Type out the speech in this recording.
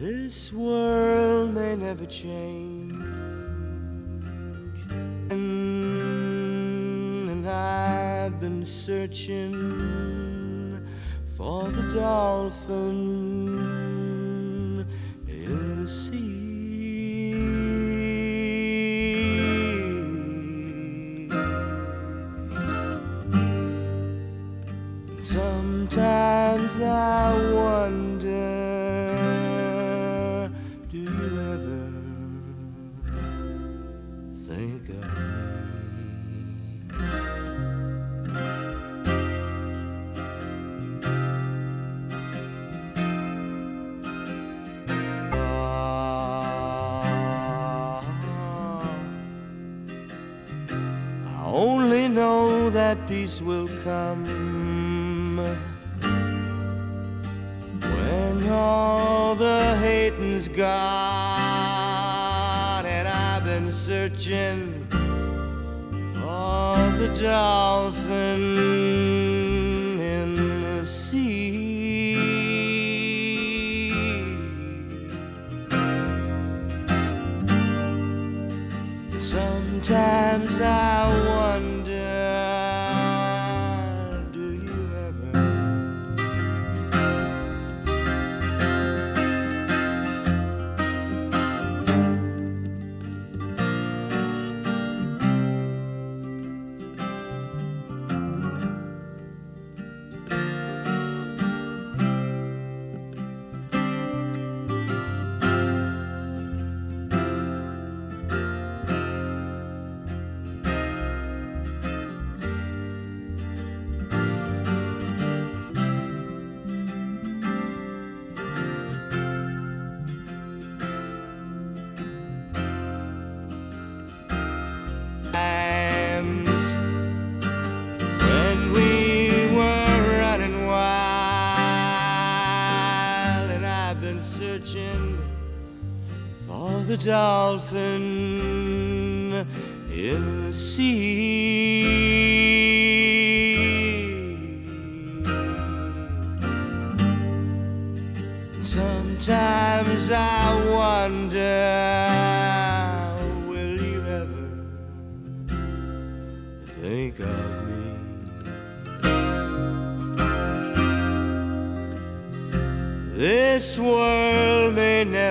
This world may never change, and I've been searching for the dolphin in the sea. Sometimes I wonder, do you ever think of I only know that peace will come when all the hating's gone, and I've been searching for the dolphin in the sea. Sometimes I wonder, do you ever when we were running wild, and I've been searching for the dolphin in the sea. Sometimes I wonder, will you ever think of me? This world may never